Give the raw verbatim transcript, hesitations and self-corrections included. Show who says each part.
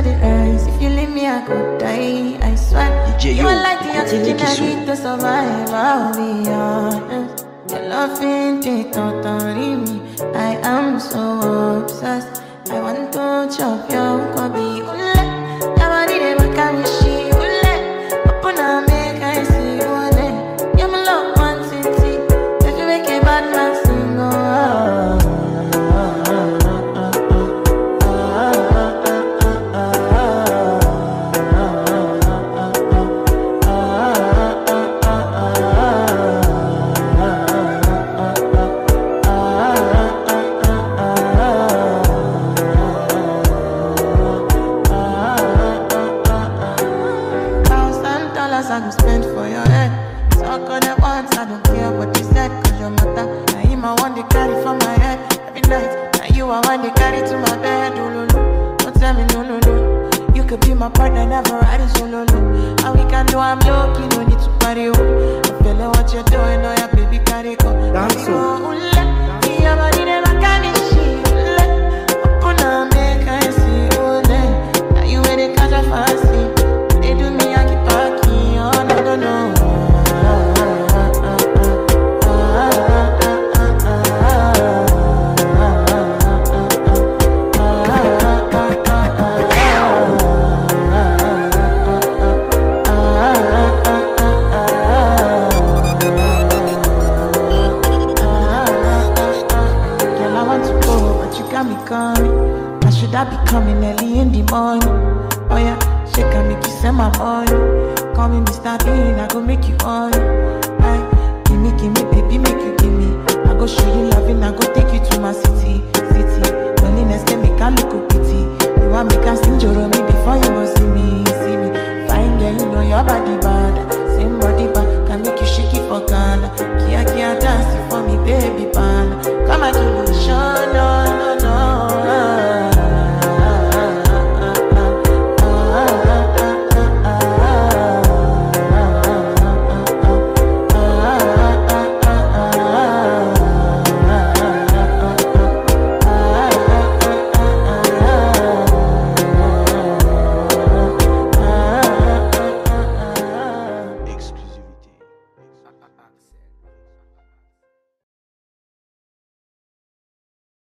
Speaker 1: the rise. If you leave me, I could die. I swear.
Speaker 2: D J
Speaker 1: You
Speaker 2: Yo,
Speaker 1: are like the oxygen I
Speaker 2: Kisu.
Speaker 1: need to survive. I'll be honest. Your love ain't it, totally me. I am so obsessed. I want to chop your kwabi. Ule, your body never carry she. Ule, open up, make I see you. Ule, you're my love one city. If you make a bad man sing, oh. I go spend for your head. Talk on the ones, I don't care what you said. Cause your matter, now him I want to carry for my head. Every night, now you I want to carry to my bed. Oh, no, no. Don't tell me no, no, no. You could be my partner, never riding solo, no. And we can do, I'm lucky, no need to party, oh. I'm feeling what you're doing, oh yeah, baby, carry go. Dance, oh. Your body never carry shit. Open up, make I see, oh, now you ready, catch a fancy. They do me, I keep parking. No, no, no. Girl, I want to go, but you got me coming. Why should I be coming early in the morning? Oh yeah, she can make you send my money. Call me Mister Bean, I go make you on. Aye, gimme, gimme, baby, make you gimme. I go show you loving, I go take you to my city, city. Loneliness can make a look a pity. You want me can sing your me before you go see me, see me. Fine girl, you know your body bad. Same body bad, can make you shake it for Ghana. Kia, kia, dance for me, baby, pan. Come and do the show.